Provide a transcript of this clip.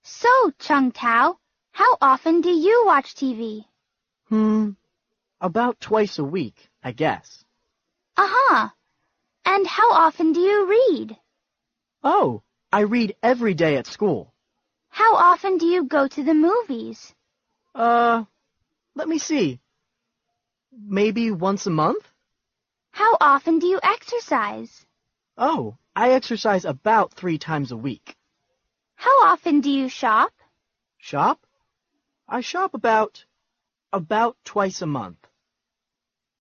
So, Chung Tao, how often do you watch TV? About twice a week, I guess. Uh-huh. And how often do you read? Oh, I read every day at school. How often do you go to the movies? Let me see. Maybe once a month? How often do you exercise? Oh, I exercise about 3 times a week. How often do you shop? Shop? I shop about twice a month.